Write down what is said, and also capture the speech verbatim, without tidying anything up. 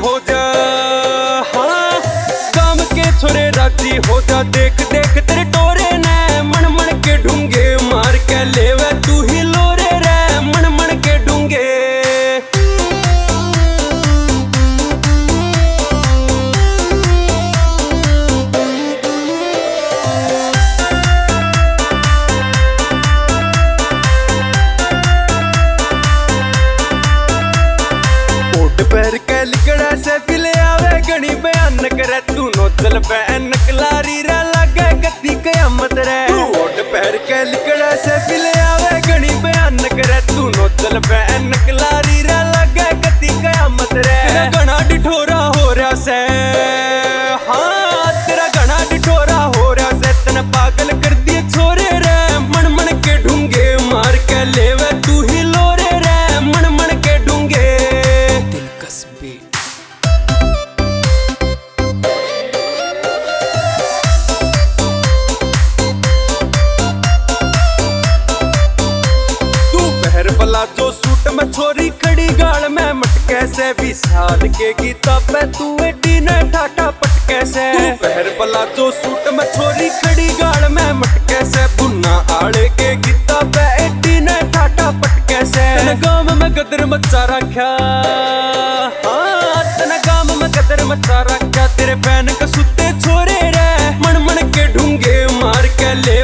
हो जा, हाँ काम के छोरे राजी हो जा। देख देख तेरे टोरे ने मन मन के ढूंगे मार के लेवे तू ही लोरे रे मन मन के ढूंगे। पैर के लिकड़ा से फिले आवे गणी बयान करे तू नोचल पे नकलारी रे लागे कती कयामत रे। ओट पैर के लिकड़ा से फिले आवे गणी बयान करे तू नोचल पे नकलारी रे लागे कती कयामत रे। तेरा घना डिठोरा हो रहा से, हाँ तेरा घना डिठोरा हो रहा से तने पागल कर दिए छोरे रे मन मन के ढूंगे मार के लेवे तू ही लोरे रे मन मन के ढूंगे। जो सूट में छोरी खड़ी गाल में मटके से भी साल के गीता पे तू एडी ने ठाटा पटके से। पहर पला जो सूट में छोरी खड़ी गाल में मटके से बुना आड़े के गीता पे एडी ने ठाटा पटके से। तन गाम में गदर मचा रखा, हाँ तन गाम में गदर मचा रखा तेरे बहन के सुते छोरे रे मन मन के ढूंगे मार के ले